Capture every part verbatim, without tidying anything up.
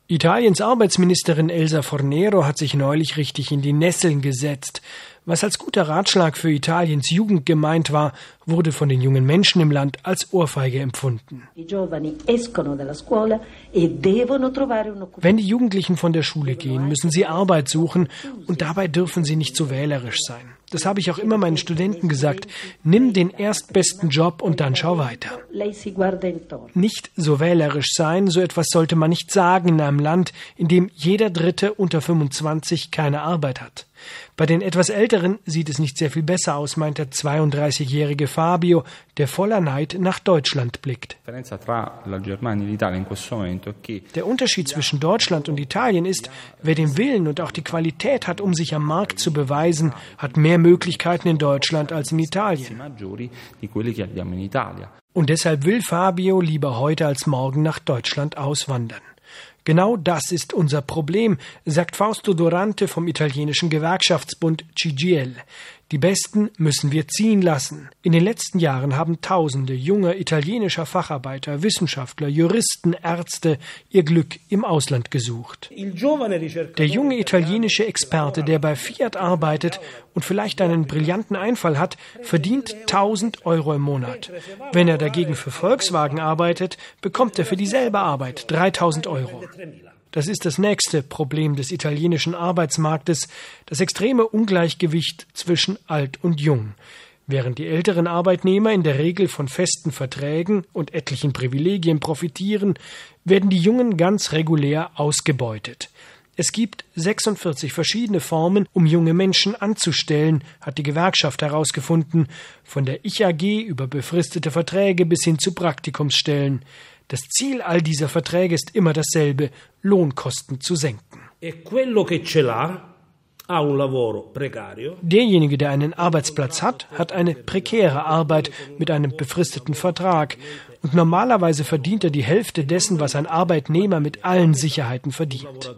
Italiens Arbeitsministerin Elsa Fornero hat sich neulich richtig in die Nesseln gesetzt. Was als guter Ratschlag für Italiens Jugend gemeint war, wurde von den jungen Menschen im Land als Ohrfeige empfunden. Wenn die Jugendlichen von der Schule gehen, müssen sie Arbeit suchen und dabei dürfen sie nicht so wählerisch sein. Das habe ich auch immer meinen Studenten gesagt. Nimm den erstbesten Job und dann schau weiter. Nicht so wählerisch sein, so etwas sollte man nicht sagen in einem Land, in dem jeder Dritte unter fünfundzwanzig keine Arbeit hat. Bei den etwas Älteren sieht es nicht sehr viel besser aus, meint der zweiunddreißigjährige Fabio, der voller Neid nach Deutschland blickt. Der Unterschied zwischen Deutschland und Italien ist, wer den Willen und auch die Qualität hat, um sich am Markt zu beweisen, hat mehr Möglichkeiten in Deutschland als in Italien. Und deshalb will Fabio lieber heute als morgen nach Deutschland auswandern. Genau das ist unser Problem, sagt Fausto Durante vom italienischen Gewerkschaftsbund C G I L. Die Besten müssen wir ziehen lassen. In den letzten Jahren haben Tausende junger italienischer Facharbeiter, Wissenschaftler, Juristen, Ärzte ihr Glück im Ausland gesucht. Der junge italienische Experte, der bei Fiat arbeitet und vielleicht einen brillanten Einfall hat, verdient tausend Euro im Monat. Wenn er dagegen für Volkswagen arbeitet, bekommt er für dieselbe Arbeit dreitausend Euro. Das ist das nächste Problem des italienischen Arbeitsmarktes, das extreme Ungleichgewicht zwischen alt und jung. Während die älteren Arbeitnehmer in der Regel von festen Verträgen und etlichen Privilegien profitieren, werden die Jungen ganz regulär ausgebeutet. Es gibt sechsundvierzig verschiedene Formen, um junge Menschen anzustellen, hat die Gewerkschaft herausgefunden, von der Ich A G über befristete Verträge bis hin zu Praktikumsstellen. Das Ziel all dieser Verträge ist immer dasselbe, Lohnkosten zu senken. Derjenige, der einen Arbeitsplatz hat, hat eine prekäre Arbeit mit einem befristeten Vertrag. Und normalerweise verdient er die Hälfte dessen, was ein Arbeitnehmer mit allen Sicherheiten verdient.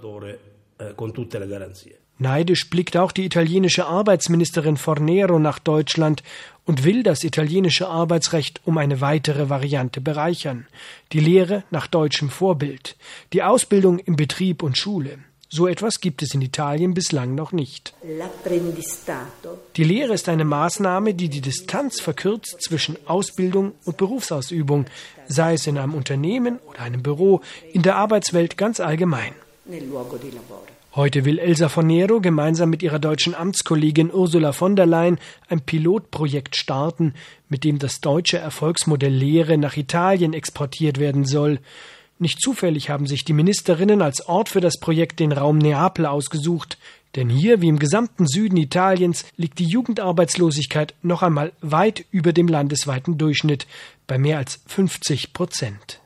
Neidisch blickt auch die italienische Arbeitsministerin Fornero nach Deutschland und will das italienische Arbeitsrecht um eine weitere Variante bereichern. Die Lehre nach deutschem Vorbild, die Ausbildung im Betrieb und Schule. So etwas gibt es in Italien bislang noch nicht. Die Lehre ist eine Maßnahme, die die Distanz verkürzt zwischen Ausbildung und Berufsausübung, sei es in einem Unternehmen oder einem Büro, in der Arbeitswelt ganz allgemein. Heute will Elsa Fornero gemeinsam mit ihrer deutschen Amtskollegin Ursula von der Leyen ein Pilotprojekt starten, mit dem das deutsche Erfolgsmodell Lehre nach Italien exportiert werden soll. Nicht zufällig haben sich die Ministerinnen als Ort für das Projekt den Raum Neapel ausgesucht, denn hier, wie im gesamten Süden Italiens, liegt die Jugendarbeitslosigkeit noch einmal weit über dem landesweiten Durchschnitt bei mehr als fünfzig Prozent.